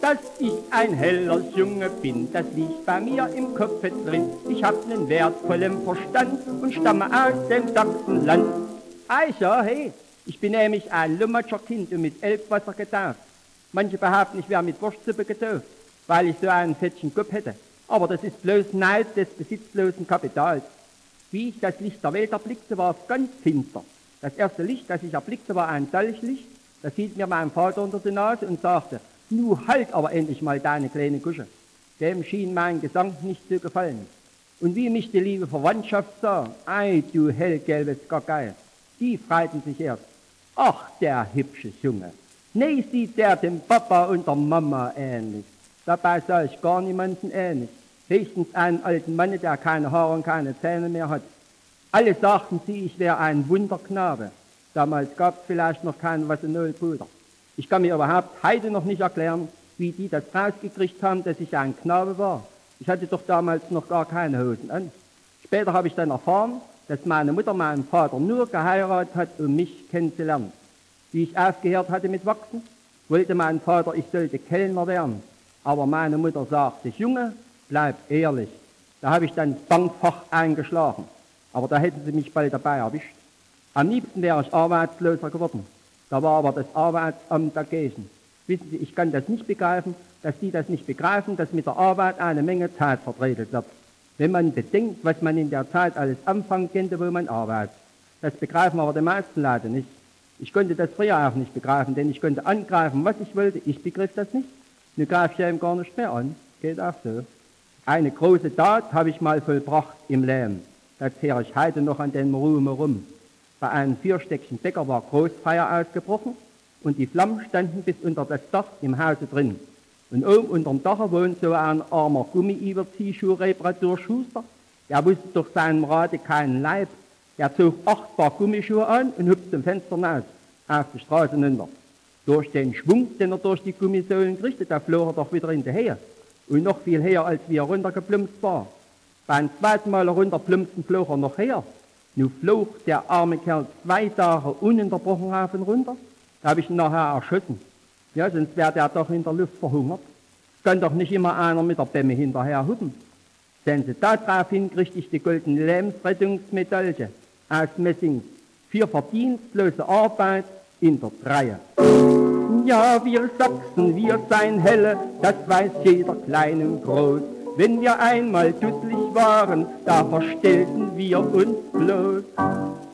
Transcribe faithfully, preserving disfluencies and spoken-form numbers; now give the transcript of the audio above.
dass ich ein heller Junge bin, das liegt bei mir im Kopfe drin. Ich hab nen wertvollen Verstand und stamme aus dem Sachsenland. Also, hey, ich bin nämlich ein Lummatscher Kind und mit Elbwasser getauft. Manche behaupten, ich wäre mit Wurstsuppe getauft, weil ich so einen fettchen Kopf hätte. Aber das ist bloß Neid des besitzlosen Kapitals. Wie ich das Licht der Welt erblickte, war es ganz finster. Das erste Licht, das ich erblickte, war ein Dolchlicht. Das hielt mir mein Vater unter die Nase und sagte, nu halt aber endlich mal deine kleine Kusche. Dem schien mein Gesang nicht zu gefallen. Und wie mich die liebe Verwandtschaft sah, ei du hellgelbes Gagei, die freuten sich erst. Ach, der hübsche Junge. Nee, sieht der dem Papa und der Mama ähnlich. Dabei sah ich gar niemanden ähnlich. Höchstens einen alten Mann, der keine Haare und keine Zähne mehr hat. Alle sagten sie, ich wäre ein Wunderknabe. Damals gab es vielleicht noch keinen Vasenolpuder. Ich kann mir überhaupt heute noch nicht erklären, wie die das rausgekriegt haben, dass ich ein Knabe war. Ich hatte doch damals noch gar keine Hosen an. Später habe ich dann erfahren, dass meine Mutter meinen Vater nur geheiratet hat, um mich kennenzulernen. Wie ich aufgehört hatte mit Wachsen, wollte mein Vater, ich sollte Kellner werden. Aber meine Mutter sagte, Junge, bleib ehrlich. Da habe ich dann das Bankfach eingeschlagen. Aber da hätten sie mich bald dabei erwischt. Am liebsten wäre ich arbeitsloser geworden. Da war aber das Arbeitsamt dagegen. Wissen Sie, ich kann das nicht begreifen, dass die das nicht begreifen, dass mit der Arbeit eine Menge Zeit vertretet wird. Wenn man bedenkt, was man in der Zeit alles anfangen könnte, wo man arbeitet. Das begreifen aber die meisten Leute nicht. Ich konnte das früher auch nicht begreifen, denn ich konnte angreifen, was ich wollte. Ich begriff das nicht. Nun greife ich ja ihm gar nicht mehr an. Geht auch so. Eine große Tat habe ich mal vollbracht im Leben. Das kehre ich heute noch an den Ruhm herum. Bei einem vierstöckigen Bäcker war Großfeier ausgebrochen und die Flammen standen bis unter das Dach im Hause drin. Und oben unterm Dach wohnt so ein armer Gummi-Überziehschuh-Reparaturschuster. Der wusste durch seinen Rate keinen Leib. Der zog acht Paar Gummischuhe an und hüpfte zum Fenster hinaus, auf die Straße hinunter. Durch den Schwung, den er durch die Gummisohlen kriegte, da flog er doch wieder hinterher. Und noch viel höher, als wie er runtergeplumpst war. Beim zweiten Mal runterplumpsten flog er noch her. Nun flog der arme Kerl zwei Tage ununterbrochen rauf und runter. Da habe ich ihn nachher erschossen. Ja, sonst wäre der doch in der Luft verhungert. Kann doch nicht immer einer mit der Bämme hinterher hupen. Sehen Sie, daraufhin kriegte ich die goldene Lebensrettungsmedaille aus Messing für verdienstlose Arbeit in der Reihe. Ja, wir Sachsen, wir seien helle, das weiß jeder klein und groß. Wenn wir einmal dusselig waren, da verstellten wir uns bloß.